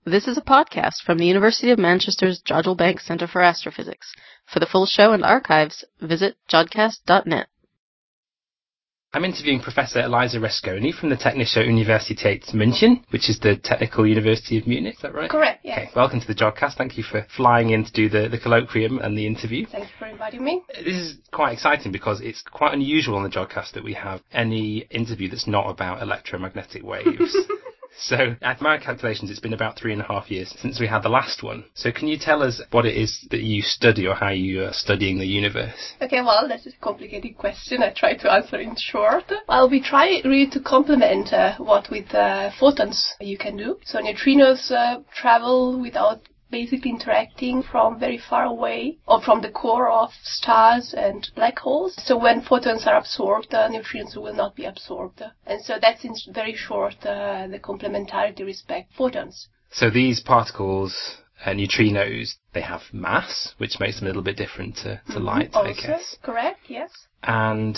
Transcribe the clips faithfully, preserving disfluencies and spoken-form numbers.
This is a podcast from the University of Manchester's Jodrell Bank Centre for Astrophysics. For the full show and archives, visit jodcast dot net. I'm interviewing Professor Eliza Resconi from the Technische Universität München, which is the technical university of Munich, is that right? Correct, yes. Okay, welcome to the Jodcast. Thank you for flying in to do the, the colloquium and the interview. Thank you for inviting me. This is quite exciting because it's quite unusual on the Jodcast that we have any interview that's not about electromagnetic waves. So, at my calculations, it's been about three and a half years since we had the last one. So can you tell us what it is that you study or how you are studying the universe? Okay, well, that's a complicated question. I try to answer in short. Well, we try really to complement uh, what with uh, photons you can do. So neutrinos uh, travel without basically interacting from very far away or from the core of stars and black holes. So when photons are absorbed, uh, neutrinos will not be absorbed. And so that's in very short uh, the complementarity respect photons. So these particles, uh, neutrinos, they have mass, which makes them a little bit different to, to Mm-hmm. light, Also, I guess. Correct, yes. And,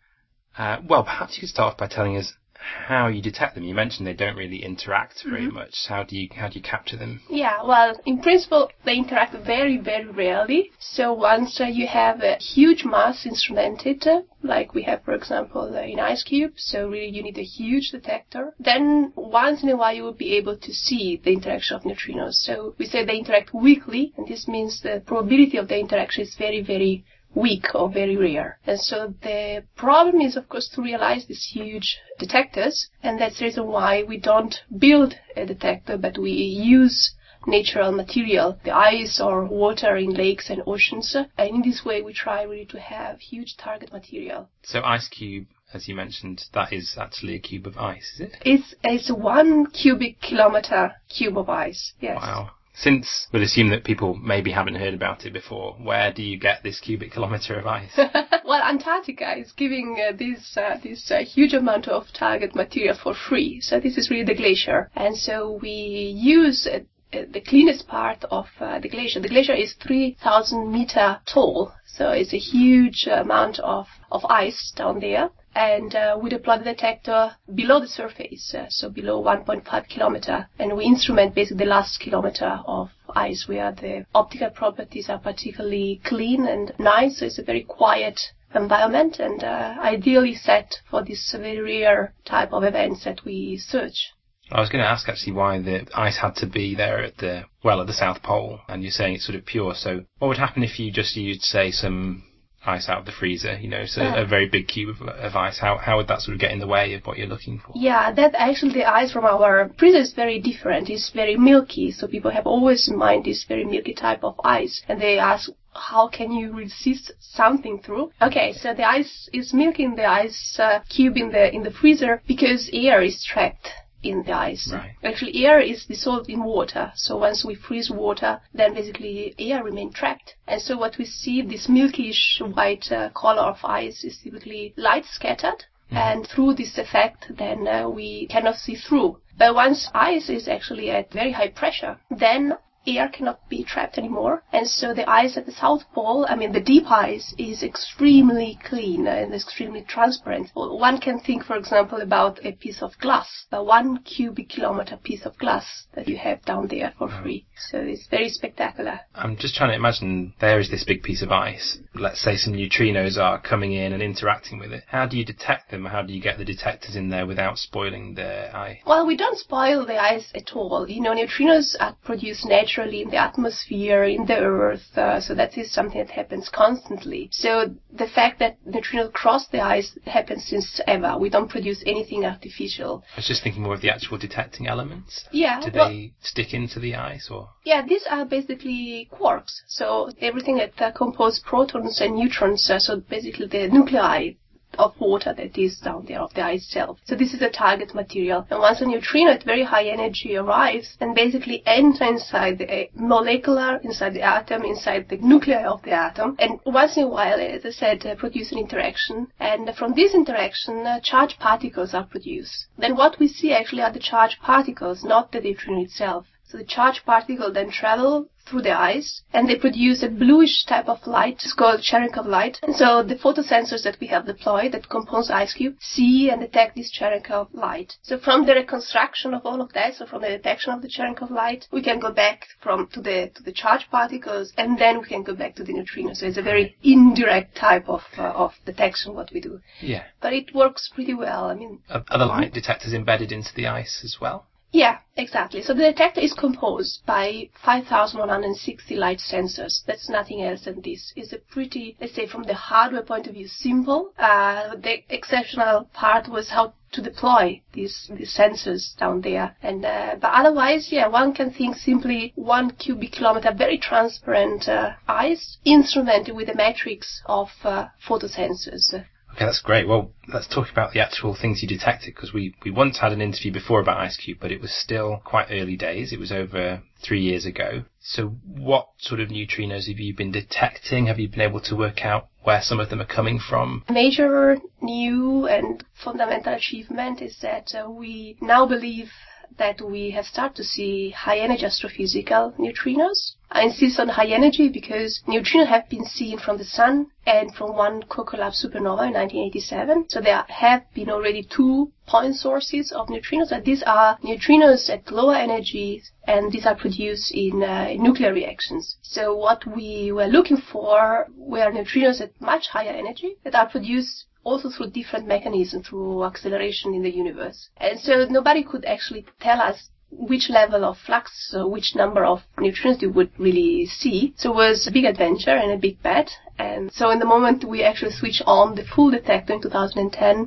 uh, well, perhaps you could start off by telling us how you detect them. You mentioned they don't really interact very Mm-hmm. much. How do you how do you capture them? Yeah, well, in principle, they interact very, very rarely. So once uh, you have a huge mass instrumented, uh, like we have, for example, uh, in ice cube, so really you need a huge detector, then once in a while you will be able to see the interaction of neutrinos. So we say they interact weakly, and this means the probability of the interaction is very, very weak or very rare. And so the problem is, of course, to realize these huge detectors, and that's the reason why we don't build a detector, but we use natural material, the ice or water in lakes and oceans, and in this way we try really to have huge target material. So ice cube, as you mentioned, that is actually a cube of ice, is it? It's, it's one cubic kilometer cube of ice, yes. Wow. Since we'll assume that people maybe haven't heard about it before, where do you get this cubic kilometre of ice? Well, Antarctica is giving uh, this uh, this uh, huge amount of target material for free. So this is really the glacier. And so we use uh, the cleanest part of uh, the glacier. The glacier is three thousand meter tall. So it's a huge amount of, of ice down there. And uh, we deploy the detector below the surface, uh, so below one point five kilometer, and we instrument basically the last kilometer of ice where the optical properties are particularly clean and nice, so it's a very quiet environment and uh, ideally set for this very rare type of events that we search. I was going to ask actually why the ice had to be there at the, well, at the South Pole, and you're saying it's sort of pure, so what would happen if you just used, say, some ice out of the freezer, you know, so yeah. a very big cube of, of ice, how how would that sort of get in the way of what you're looking for? Yeah, that actually the ice from our freezer is very different. It's very milky, so people have always in mind this very milky type of ice, and they ask, how can you resist something through? Okay, so the ice is milky in the ice uh, cube in the in the freezer because air is trapped in the ice. Right. Actually, air is dissolved in water. So once we freeze water, then basically air remains trapped. And so what we see, this milkish white uh, color of ice is typically light scattered. Mm-hmm. And through this effect, then uh, we cannot see through. But once ice is actually at very high pressure, then air cannot be trapped anymore. And so the ice at the South Pole, I mean the deep ice, is extremely clean and extremely transparent. One can think, for example, about a piece of glass, a one cubic kilometer piece of glass that you have down there for free. So it's very spectacular. I'm just trying to imagine there is this big piece of ice. Let's say some neutrinos are coming in and interacting with it. How do you detect them? How do you get the detectors in there without spoiling the ice? Well, we don't spoil the ice at all. You know, neutrinos are produced naturally in the atmosphere, in the earth, uh, so that is something that happens constantly. So the fact that neutrinos cross the ice happens since ever. We don't produce anything artificial. I was just thinking more of the actual detecting elements. Yeah. Do well, they stick into the ice or? Yeah, these are basically quarks. So everything that uh, compose protons and neutrons, uh, so basically the nuclei of water that is down there, of the ice itself. So this is a target material. And once a neutrino at very high energy arrives and basically enter inside the molecular, inside the atom, inside the nuclei of the atom, and once in a while, as I said, uh, produce an interaction. And from this interaction, uh, charged particles are produced. Then what we see actually are the charged particles, not the neutrino itself. So the charged particles then travel through the ice, and they produce a bluish type of light. It's called Cherenkov light. And so the photosensors that we have deployed that compose ice cube see and detect this Cherenkov light. So from the reconstruction of all of that, so from the detection of the Cherenkov light, we can go back from to the to the charged particles, and then we can go back to the neutrinos. So it's a very indirect type of uh, of detection what we do. Yeah. But it works pretty well. I mean, Are the light detectors embedded into the ice as well? Yeah, exactly. So the detector is composed by five thousand one hundred sixty light sensors. That's nothing else than this. It's a pretty, let's say from the hardware point of view, simple. Uh, the exceptional part was how to deploy these, these sensors down there. And uh, but otherwise, yeah, one can think simply one cubic kilometer, very transparent uh, ice, instrumented with a matrix of uh, photosensors. Okay, that's great. Well, let's talk about the actual things you detected, because we, we once had an interview before about IceCube, but it was still quite early days. It was over three years ago. So what sort of neutrinos have you been detecting? Have you been able to work out where some of them are coming from? A major new and fundamental achievement is that uh, we now believe that we have started to see high-energy astrophysical neutrinos. I insist on high energy because neutrinos have been seen from the Sun and from one Kokolab supernova in nineteen eighty-seven. So there have been already two point sources of neutrinos, and these are neutrinos at lower energies, and these are produced in uh, nuclear reactions. So what we were looking for were neutrinos at much higher energy that are produced also through different mechanisms, through acceleration in the universe. And so nobody could actually tell us which level of flux, so which number of neutrinos you would really see. So it was a big adventure and a big bet. And so in the moment we actually switched on the full detector in two thousand ten,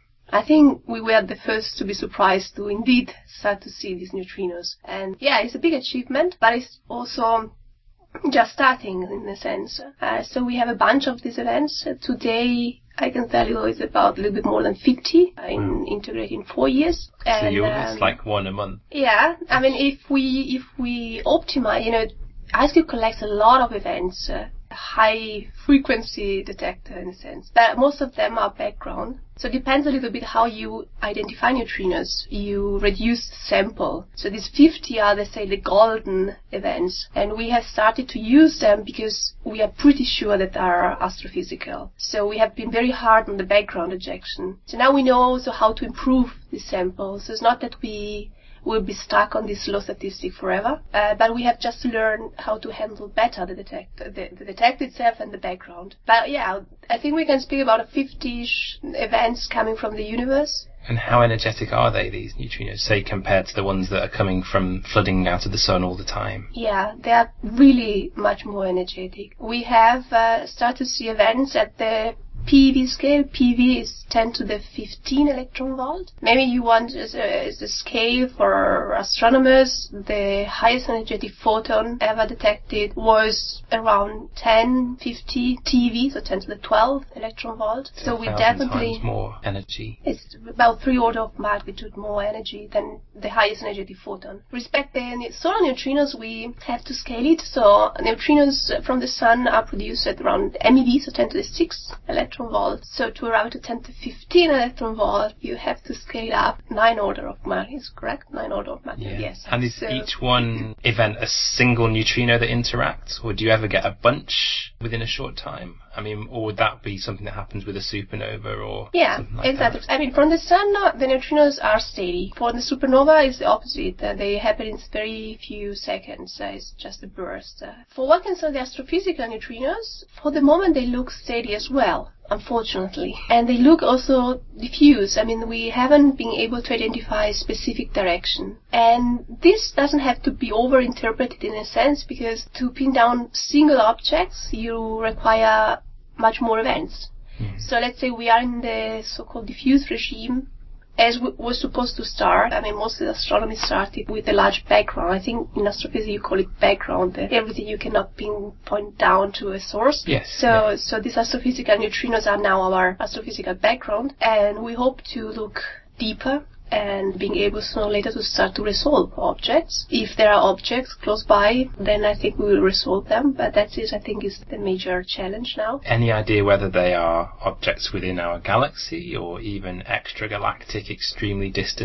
I think we were the first to be surprised to indeed start to see these neutrinos. And yeah, it's a big achievement, but it's also just starting in a sense. Uh, so we have a bunch of these events. Uh, today, I can tell you it's about a little bit more than fifty uh, in integrated in four years. So and, you, um, it's like one a month. Yeah, I mean, if we if we optimize, you know, IceCube collects a lot of events, uh, high frequency detector in a sense, but most of them are background. So it depends a little bit how you identify neutrinos. You reduce the sample. So these fifty are, let's say, the golden events. And we have started to use them because we are pretty sure that they are astrophysical. So we have been very hard on the background ejection. So now we know also how to improve the samples. So it's not that we will be stuck on this low statistic forever, uh, but we have just to learn how to handle better the detect the, the detect itself and the background. But yeah, I think we can speak about fifty-ish events coming from the universe. And how energetic are they, these neutrinos, say, compared to the ones that are coming from flooding out of the sun all the time? Yeah, they are really much more energetic. We have uh, started to see events at the P V scale. P V is ten to the fifteen electron volt. Maybe you want as a, as a scale for astronomers, the highest energetic photon ever detected was around ten fifty T V, so ten to the twelve electron volt. So, so we definitely times more energy. It's about three order of magnitude more energy than the highest energetic photon. Respect the solar neutrinos, we have to scale it. So neutrinos from the sun are produced at around M E V, so ten to the six electron volt. So to arrive to ten to fifteen electron volt, you have to scale up nine order of magnitude. Is correct? Nine order of magnitude. Yeah. Yes. And is so, each one event a single neutrino that interacts, or do you ever get a bunch within a short time? I mean, or would that be something that happens with a supernova or yeah, something like exactly. that? I mean, from the sun, uh, the neutrinos are steady. For the supernova, it's the opposite. Uh, they happen in very few seconds. Uh, it's just a burst. Uh, for what concerns the astrophysical neutrinos, for the moment they look steady as well, unfortunately. And they look also diffuse. I mean, we haven't been able to identify a specific direction. And this doesn't have to be overinterpreted in a sense, because to pin down single objects, you require much more events. Mm-hmm. So let's say we are in the so-called diffuse regime, as w- was supposed to start. I mean, most of the astronomy started with a large background. I think in astrophysics you call it background. Uh, everything you cannot pinpoint down to a source. Yes. So, yeah. so these astrophysical neutrinos are now our astrophysical background, and we hope to look deeper and being able sooner or later to start to resolve objects. If there are objects close by, then I think we will resolve them, but that is, I think, is the major challenge now. Any idea whether they are objects within our galaxy or even extragalactic, extremely distant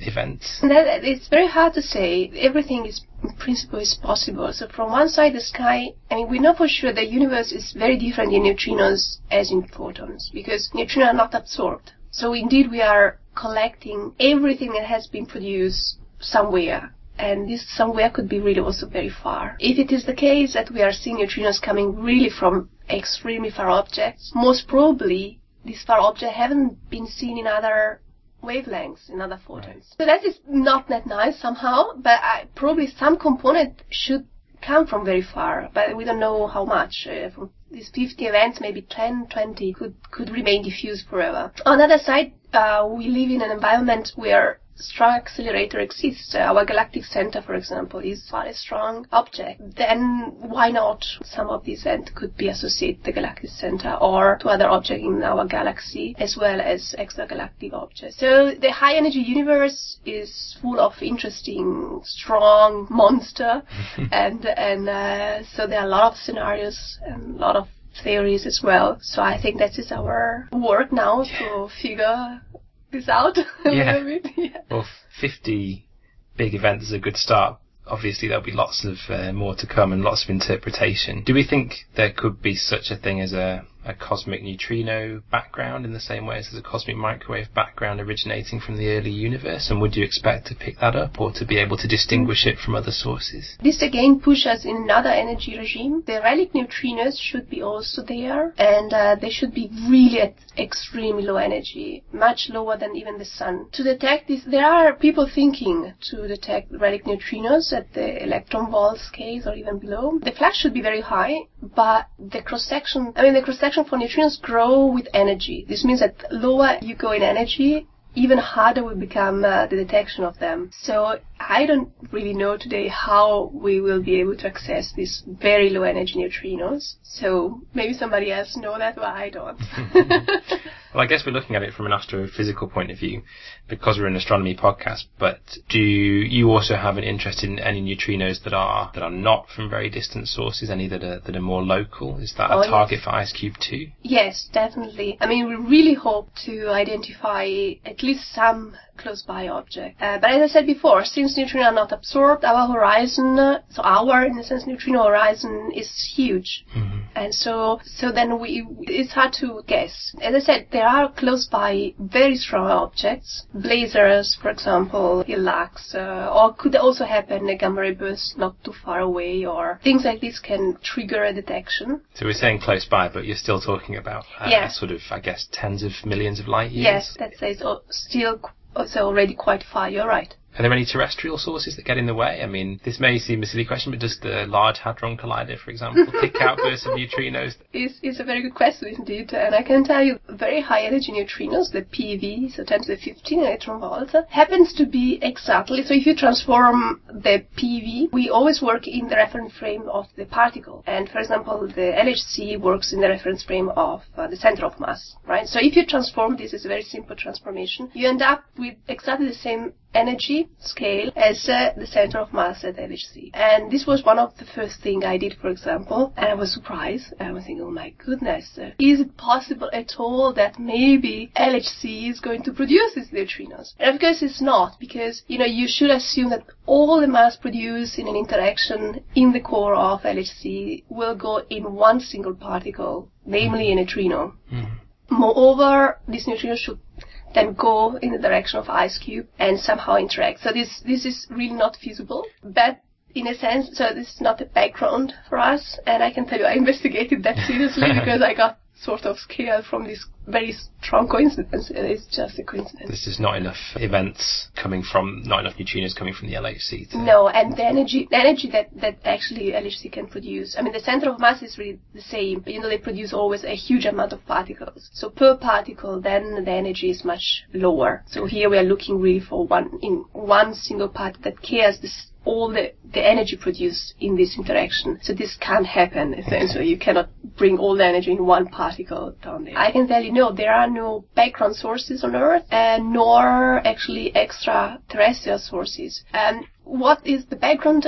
events? That, it's very hard to say. Everything is, in principle, is possible. So from one side, the sky, I mean, we know for sure the universe is very different in neutrinos as in photons, because neutrinos are not absorbed. So indeed, we are collecting everything that has been produced somewhere. And this somewhere could be really also very far. If it is the case that we are seeing neutrinos coming really from extremely far objects, most probably these far objects haven't been seen in other wavelengths, in other photons. So that is not that nice somehow, but I, probably some component should come from very far, but we don't know how much. Uh, from these fifty events, maybe ten, twenty could, could remain diffuse forever. On the other side, uh, we live in an environment where strong accelerator exists. Uh, our galactic center, for example, is quite a strong object. Then why not some of these events could be associated to the galactic center or to other objects in our galaxy as well as extragalactic objects. So the high energy universe is full of interesting, strong monster and and uh, so there are a lot of scenarios and a lot of theories as well. So I think that is our work now yeah. to figure this out a yeah. little bit. Yeah. Well, fifty big events is a good start. Obviously, there'll be lots of uh, more to come and lots of interpretation. Do we think there could be such a thing as a, a cosmic neutrino background in the same way as there's a cosmic microwave background originating from the early universe? And would you expect to pick that up or to be able to distinguish it from other sources? This again pushes us in another energy regime. The relic neutrinos should be also there, and uh, they should be really at extremely low energy, much lower than even the sun. To detect this, there are people thinking to detect relic neutrinos at the electron volt scale or even below. The flux should be very high, but the cross-section, I mean the cross-section for neutrinos grow with energy. This means that lower you go in energy, even harder will become uh, the detection of them. So I don't really know today how we will be able to access these very low energy neutrinos. So maybe somebody else know that, but I don't. Well, I guess we're looking at it from an astrophysical point of view because we're an astronomy podcast, but do you also have an interest in any neutrinos that are that are not from very distant sources, any that are, that are more local? Is that a oh, target yes. for IceCube two? Yes, definitely. I mean, we really hope to identify at least some close by object. Uh, but as I said before, since neutrinos are not absorbed, our horizon, uh, so our, in a sense, neutrino horizon is huge. Mm-hmm. And so, so then we, it's hard to guess. As I said, there are close by very strong objects, blazars, for example, Hilux, uh, or could also happen a gamma ray burst not too far away, or things like this can trigger a detection. So we're saying close by, but you're still talking about uh, yeah. sort of, I guess, tens of millions of light years? Yes, that says still also already quite far, you're right. Are there any terrestrial sources that get in the way? I mean, this may seem a silly question, but does the Large Hadron Collider, for example, kick out bursts of neutrinos? It's, it's a very good question, indeed. And I can tell you, very high energy neutrinos, the P E V, so ten to the fifteen electron volts, happens to be exactly, so if you transform the P E V, we always work in the reference frame of the particle. And for example, the L H C works in the reference frame of uh, the center of mass, right? So if you transform this, it's a very simple transformation, you end up with exactly the same energy scale as uh, the center of mass at L H C. And this was one of the first things I did, for example, and I was surprised. I was thinking, oh my goodness, uh, is it possible at all that maybe L H C is going to produce these neutrinos? And of course it's not, because, you know, you should assume that all the mass produced in an interaction in the core of L H C will go in one single particle, namely a neutrino. Mm-hmm. Moreover, this neutrino should then go in the direction of IceCube and somehow interact. So this this is really not feasible, but in a sense, so this is not a background for us, and I can tell you I investigated that seriously because I got sort of scared from this very strong coincidence. It's just a coincidence. There's just not enough events coming from, not enough neutrinos coming from the L H C. To... No, and the energy, the energy that, that actually L H C can produce. I mean, the center of mass is really the same, but you know, they produce always a huge amount of particles. So per particle, then the energy is much lower. So here we are looking really for one, in one single particle that carries this, all the, the energy produced in this interaction. So this can't happen, essentially. You cannot bring all the energy in one particle down there. I can tell you, no, there are no background sources on Earth, and nor actually extraterrestrial sources. And what is the background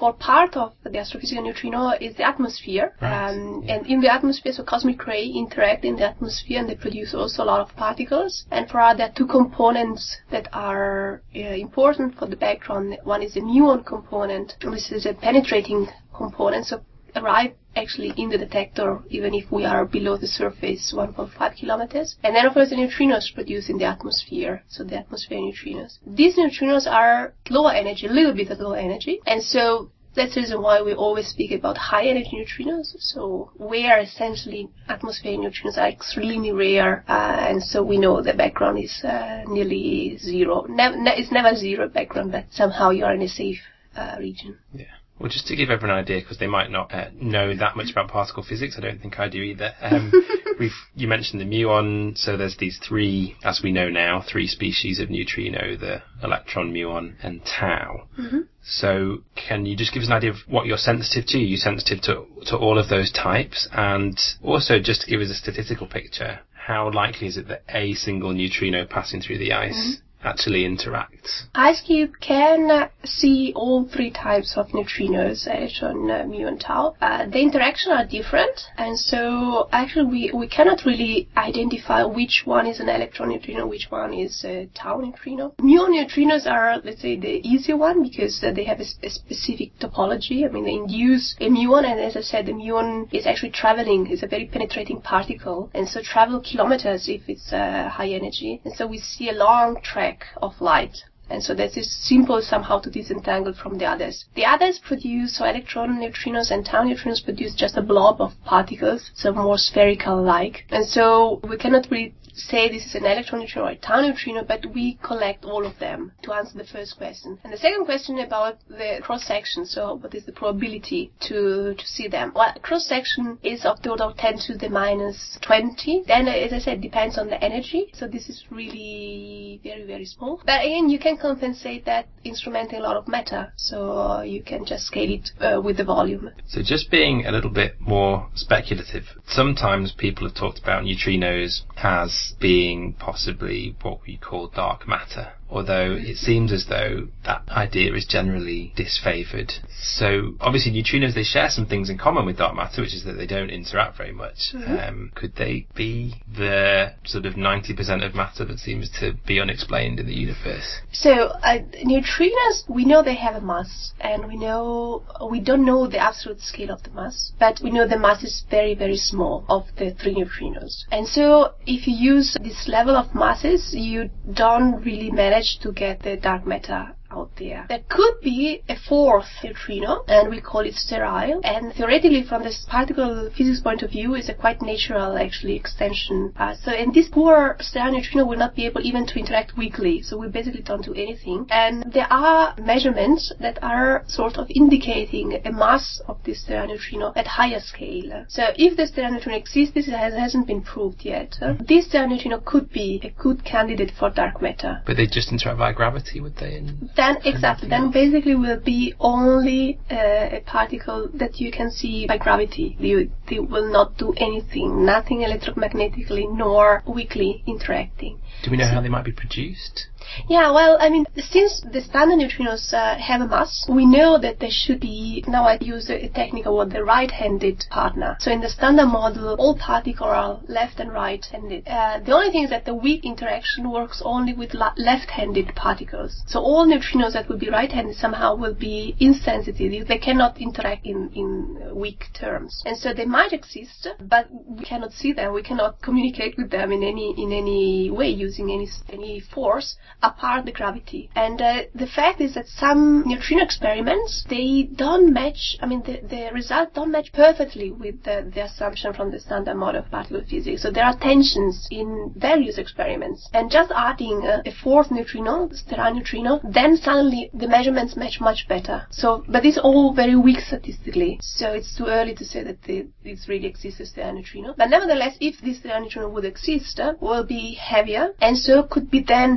for part of the astrophysical neutrino is the atmosphere. Right. Um, Yeah. And in the atmosphere, so cosmic ray interact in the atmosphere and they produce also a lot of particles. And for other two components that are uh, important for the background, one is the muon component. This is a penetrating component, so arrive actually in the detector even if we are below the surface one point five kilometers. And then of course the neutrinos produced in the atmosphere, so the atmospheric neutrinos. These neutrinos are lower energy, a little bit of lower energy, and so that's the reason why we always speak about high energy neutrinos. So where essentially atmospheric neutrinos are extremely rare, uh, and so we know the background is uh, nearly zero. Ne- ne- it's never zero background, but somehow you are in a safe uh, region. Yeah. Well, just to give everyone an idea, because they might not uh, know that much about particle physics, I don't think I do either. Um, we've you mentioned the muon, so there's these three, as we know now, three species of neutrino: the electron, muon, and tau. Mm-hmm. So, can you just give us an idea of what you're sensitive to? Are you sensitive to to all of those types? And also, just to give us a statistical picture, how likely is it that a single neutrino passing through the ice mm-hmm. actually interacts? IceCube can uh, see all three types of neutrinos, electron, uh, mu, and tau. Uh, the interaction are different, and so actually we, we cannot really identify which one is an electron neutrino, which one is a tau neutrino. Muon neutrinos are, let's say, the easier one because uh, they have a, a specific topology. I mean, they induce a muon, and as I said, the muon is actually traveling. It's a very penetrating particle, and so travel kilometers if it's uh, high energy, and so we see a long track of light. And so that is simple somehow to disentangle from the others. The others produce, so electron neutrinos and tau neutrinos produce just a blob of particles, so more spherical-like. And so we cannot really say this is an electron neutrino or a tau neutrino, but we collect all of them to answer the first question. And the second question about the cross-section, so what is the probability to to see them? Well, cross-section is of the order of ten to the minus twenty. Then, as I said, depends on the energy, so this is really very, very small. But again, you can compensate that instrumenting a lot of matter, so you can just scale it uh, with the volume. So just being a little bit more speculative, sometimes people have talked about neutrinos as being possibly what we call dark matter, although it seems as though that idea is generally disfavoured. So obviously neutrinos, they share some things in common with dark matter, which is that they don't interact very much. Mm-hmm. Um, could they be the sort of ninety percent of matter that seems to be unexplained in the universe? So uh, neutrinos, we know they have a mass, and we know we don't know the absolute scale of the mass, but we know the mass is very, very small of the three neutrinos. And so if you use this level of masses, you don't really manage to get the dark matter out there. There could be a fourth neutrino, and we call it sterile, and theoretically from this particle physics point of view is a quite natural actually extension. Uh, so and this poor sterile neutrino will not be able even to interact weakly, so we basically don't do anything. And there are measurements that are sort of indicating a mass of this sterile neutrino at higher scale. So if the sterile neutrino exists, this has, hasn't been proved yet. Uh, this sterile neutrino could be a good candidate for dark matter. But they just interact via gravity, would they? In- Then exactly, then basically will be only uh, a particle that you can see by gravity. They, they will not do anything, nothing electromagnetically nor weakly interacting. Do we know so, how they might be produced? Yeah, well, I mean, since the standard neutrinos uh, have a mass, we know that they should be, now I use a technique called the right-handed partner. So in the standard model, all particles are left and right-handed. Uh, the only thing is that the weak interaction works only with la- left-handed particles. So all neutrinos that will be right-handed somehow will be insensitive. They cannot interact in, in weak terms. And so they might exist, but we cannot see them. We cannot communicate with them in any in any way using any any force apart the gravity. And uh, the fact is that some neutrino experiments, they don't match, I mean, the, the results don't match perfectly with the, the assumption from the standard model of particle physics. So there are tensions in various experiments. And just adding uh, a fourth neutrino, sterile neutrino, then suddenly the measurements match much better. So, but it's all very weak statistically. So it's too early to say that the, it really exists as sterile neutrino. But nevertheless, if this sterile neutrino would exist, uh, will be heavier, and so could be then a good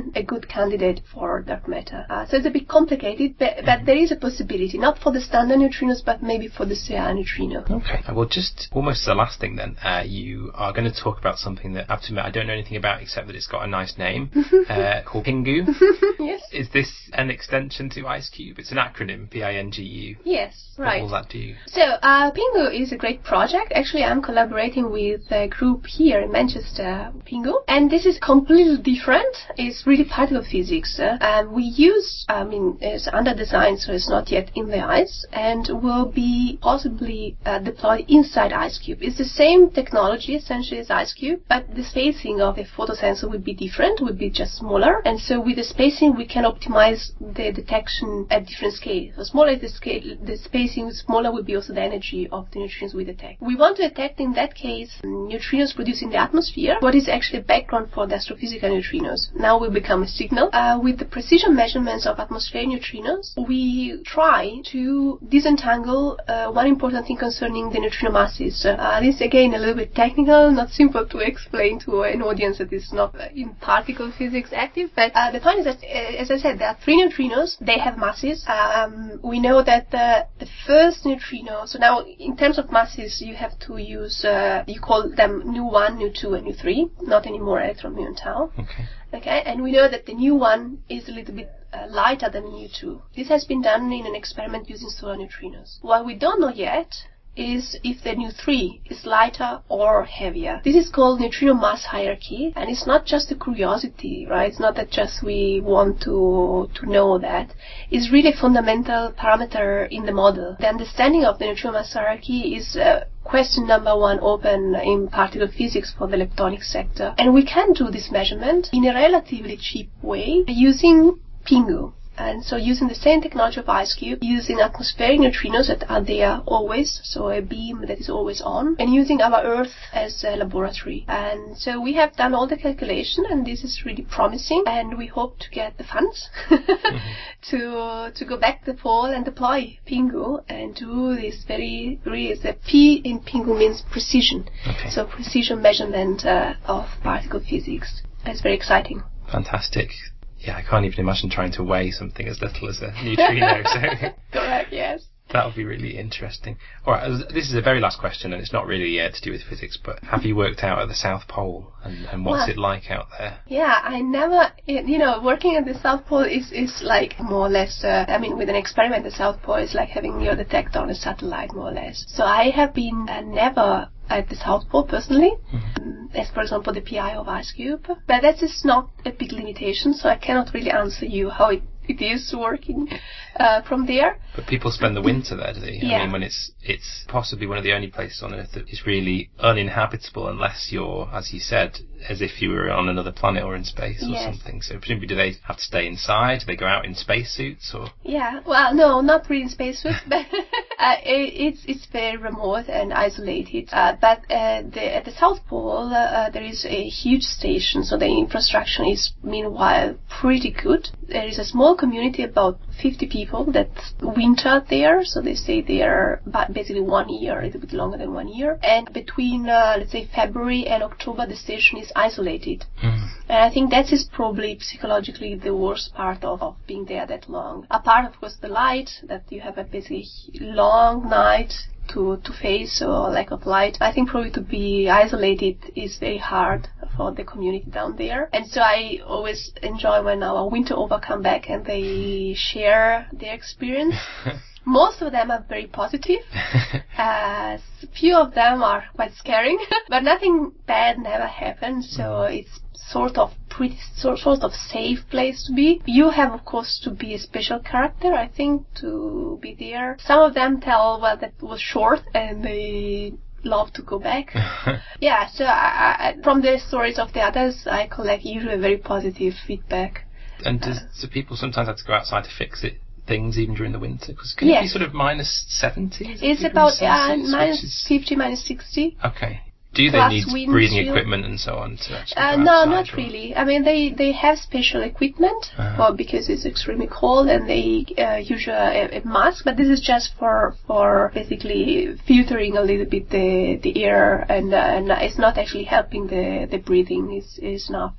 good candidate for dark matter. Uh, so it's a bit complicated, but, but there is a possibility, not for the standard neutrinos, but maybe for the C I neutrino. Okay. Well, just almost the last thing then. Uh, you are going to talk about something that, I have to admit, I don't know anything about except that it's got a nice name uh, called Pingu. Yes. Is this an extension to IceCube? It's an acronym, P I N G U. Yes, right. What will that do? So, uh, Pingu is a great project. Actually, I'm collaborating with a group here in Manchester, Pingu, and this is completely different. It's really particle physics. Uh, and we use, I mean, it's under design, so it's not yet in the ice, and will be possibly uh, deployed inside IceCube. It's the same technology, essentially, as IceCube, but the spacing of the photosensor would be different, would be just smaller, and so with the spacing, we can optimize the detection at different scales. So smaller is the scale, the spacing, smaller would be also the energy of the neutrinos we detect. We want to detect, in that case, neutrinos produced in the atmosphere, what is actually a background for the astrophysical neutrinos. Now will become a signal. Uh, with the precision measurements of atmospheric neutrinos, we try to disentangle uh, one important thing concerning the neutrino masses. Uh, this, again, a little bit technical, not simple to explain to an audience that is not uh, in particle physics active, but uh, the point is that, uh, as I said, there are three neutrinos. They have masses. Um, we know that uh, the first neutrino, so now in terms of masses, you have to use, uh, you call them nu one, nu two, and nu three, not anymore electron, mu, and tau. Okay. Okay, and we know that the nu one is a little bit uh, lighter than nu two. This has been done in an experiment using solar neutrinos. What we don't know yet is if the nu three is lighter or heavier. This is called neutrino mass hierarchy, and it's not just a curiosity, right? It's not that just we want to to know that. It's really a fundamental parameter in the model. The understanding of the neutrino mass hierarchy is uh, question number one open in particle physics for the leptonic sector. And we can do this measurement in a relatively cheap way using Pingu. And so using the same technology of IceCube, using atmospheric neutrinos that are there always, so a beam that is always on, and using our Earth as a laboratory. And so we have done all the calculation, and this is really promising, and we hope to get the funds mm-hmm. to to go back to the pole and deploy Pingu and do this very, really, the P in Pingu means precision. Okay. So precision measurement uh, of particle physics. It's very exciting. Fantastic. Yeah, I can't even imagine trying to weigh something as little as a neutrino. So correct, yes. That would be really interesting. All right, this is a very last question, and it's not really uh, to do with physics, but have you worked out at the South Pole, and, and what's well, it like out there? Yeah, I never, you know, working at the South Pole is, is like more or less, uh, I mean, with an experiment at the South Pole, is like having your detector on a satellite, more or less. So I have been uh, never at the South Pole personally, mm-hmm. um, as for example the P I of IceCube, but that is not a big limitation, so I cannot really answer you how it, it is working uh, from there. But people spend the winter there, do they? Yeah. I mean, when it's it's possibly one of the only places on Earth that is really uninhabitable unless you're, as you said, as if you were on another planet or in space or yes. something. So presumably, do they have to stay inside? Do they go out in spacesuits or? Yeah, well, no, not really in spacesuits, but uh, it, it's it's very remote and isolated. Uh, but uh, the, at the South Pole, uh, there is a huge station, so the infrastructure is meanwhile pretty good. There is a small community, about fifty people, that winter there, so they stay there basically one year, a little bit longer than one year. And between, uh, let's say, February and October, the station is isolated. Mm. And I think that is probably psychologically the worst part of, of being there that long. Apart, of course, the light, that you have a basically long night to to face, or lack of light. I think probably to be isolated is very hard for the community down there. And so I always enjoy when our winter over come back and they share their experience. Most of them are very positive. uh, few of them are quite scaring, but nothing bad never happened. So it's sort of pretty sort sort of safe place to be. You have, of course, to be a special character, I think, to be there. Some of them tell, well, that was short and they love to go back. Yeah, so I, I, from the stories of the others, I collect usually very positive feedback. And does, uh, do people sometimes have to go outside to fix it? Things even during the winter? Because can yes. it be sort of minus seventy? It's about uh, minus is... fifty, minus sixty. Okay. Do they need breathing chill. equipment and so on to actually uh, go No, outside, not or? really. I mean, they, they have special equipment uh-huh. for, because it's extremely cold, and they uh, use a, a mask, but this is just for for basically filtering a little bit the the air, and uh, and it's not actually helping the, the breathing. It's, it's not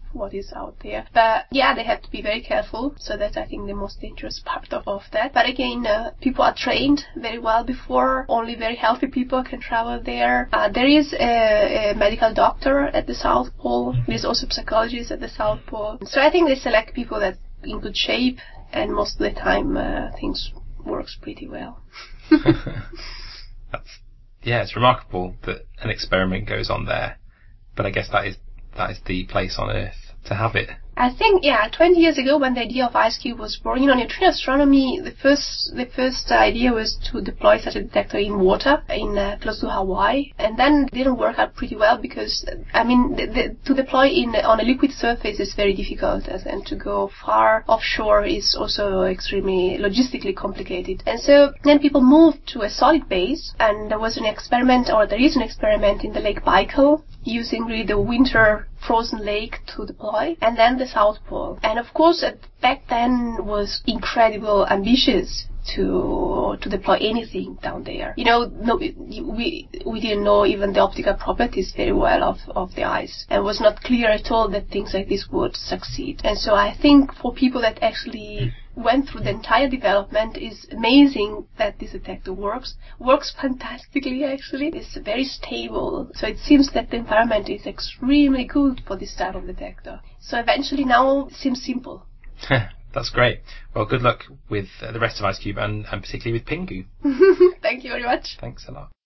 what is out there. But yeah, they have to be very careful. So that's, I think, the most dangerous part of, of that. But again, uh, people are trained very well before. Only very healthy people can travel there. Uh, there is a, a medical doctor at the South Pole. There's also psychologists at the South Pole. So I think they select people that are in good shape, and most of the time uh, things works pretty well. That's, yeah, it's remarkable that an experiment goes on there. But I guess that is that is the place on Earth to have it. I think, yeah, twenty years ago when the idea of IceCube was born, you know, neutrino astronomy, the first the first idea was to deploy such a detector in water, in uh, close to Hawaii, and then it didn't work out pretty well because, I mean, the, the, to deploy in on a liquid surface is very difficult, and to go far offshore is also extremely logistically complicated. And so then people moved to a solid base, and there was an experiment, or there is an experiment in the Lake Baikal, using really the winter frozen lake to deploy, and then the South Pole. And of course, uh, back then was incredible ambitious to to deploy anything down there. You know, no, we we didn't know even the optical properties very well of, of the ice, and it was not clear at all that things like this would succeed. And so I think for people that actually went through the entire development, is amazing that this detector works. Works fantastically, actually. It's very stable. So it seems that the environment is extremely good for this type of detector. So eventually now it seems simple. That's great. Well, good luck with uh, the rest of IceCube, and, and particularly with Pingu. Thank you very much. Thanks a lot.